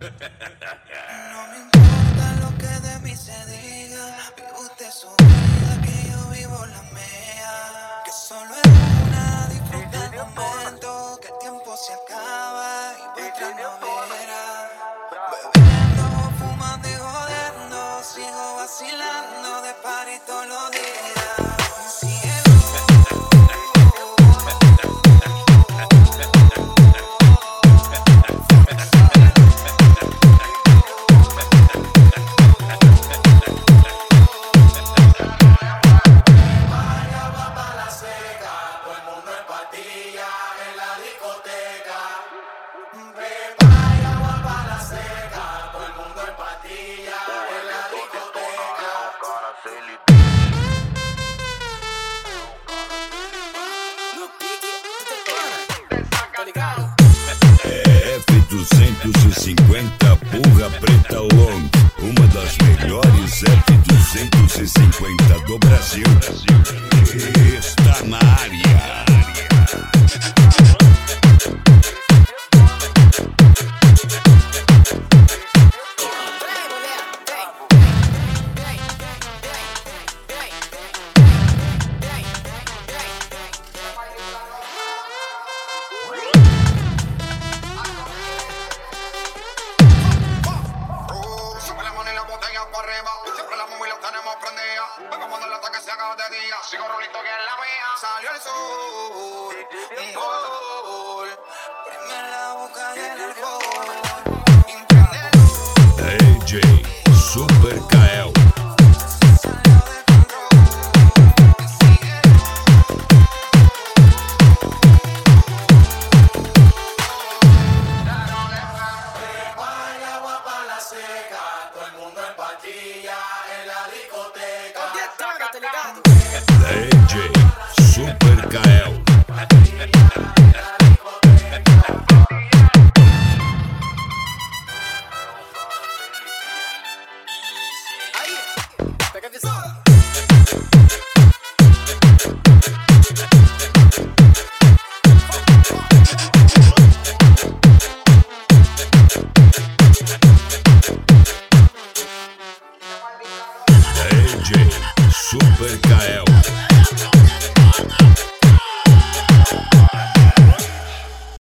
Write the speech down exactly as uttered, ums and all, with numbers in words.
No me importa lo que de mí se diga. Vive usted su vida, que yo vivo la mía. Que solo es una, disfruta el momento. Que el tiempo se acaba y por atrás no verá. Bebiendo, fumando y jodiendo. Sigo vacilando de party todos los días. F duzentos e cinquenta Porra Preta Long, uma das melhores F duzentos e cinquenta do Brasil, está na área. Siempre la móvil la tenemos prendida. Vengo cuando el ataque se haga de día. Sigo rolito que es la mía. Salió el sol. Un gol. Prende la boca y el alcohol. D J Super K L.